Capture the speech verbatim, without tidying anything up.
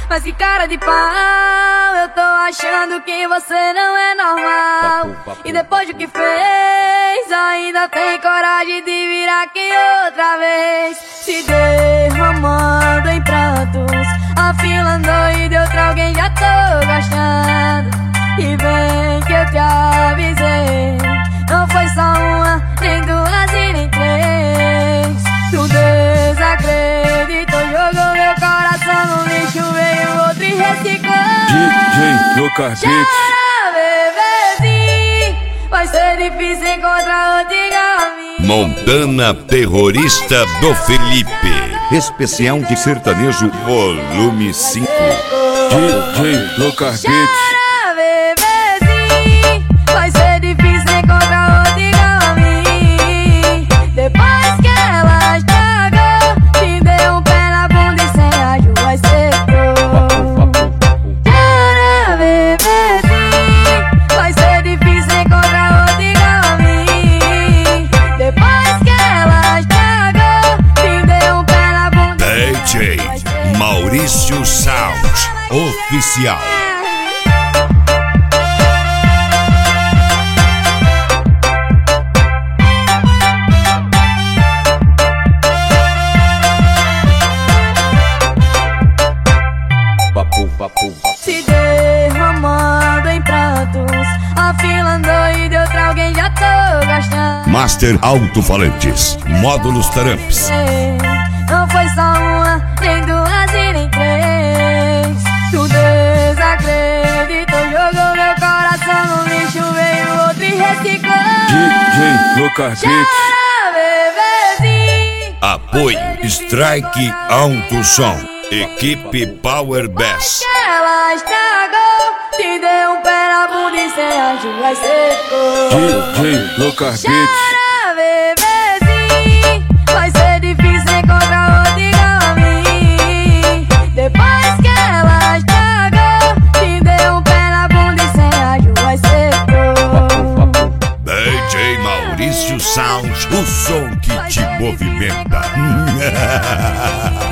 Mas que cara de pau, eu tô achando que você não é normal. E depois do que fez, ainda tem coragem de vir aqui outra vez, se derramando em prantos, afilando e outra alguém já tô gostando. E vem que eu te avisei, não foi só uma, nem duas e nem três. Tu desacreditou, jogou meu coração no lixo, veio outro e reciclou. D J Lucas Beats. Chora, bebezinho, vai ser difícil encontrar outro igual a mim. Montana Terrorista do Felipe. Especial de sertanejo volume cinco. D J Lucas Beats. Vai ser difícil encontrar outro igual a mim. Depois que ela estragou, te deu um pé na bunda e sem ajuda secou. Chora, bebezinho, vai ser difícil encontrar outro igual a mim. Depois que ela estragou, te deu um pé na bunda. D J Maurício Sound Oficial. Se derramando em prantos, afilando e de outra alguém já tô gostando. Master Alto-Falantes, módulos Taramps. Não foi só uma, nem duas e nem três. Tu desacreditou, jogou meu coração no lixo, veio outro e reciclou. D J Lucas Beats. Chora, bebezinho. Apoio Strike Alto Som. Equipe Power Bass. Ela estragou, te deu um pé na bunda e sem ajuda secou. D J Lucas Beats. Chora, bebezinho, vai ser difícil encontrar outro igual a mim. Depois que ela estragou, te deu um pé na bunda e sem ajuda secou. D J Maurício Sound, o som que te movimenta.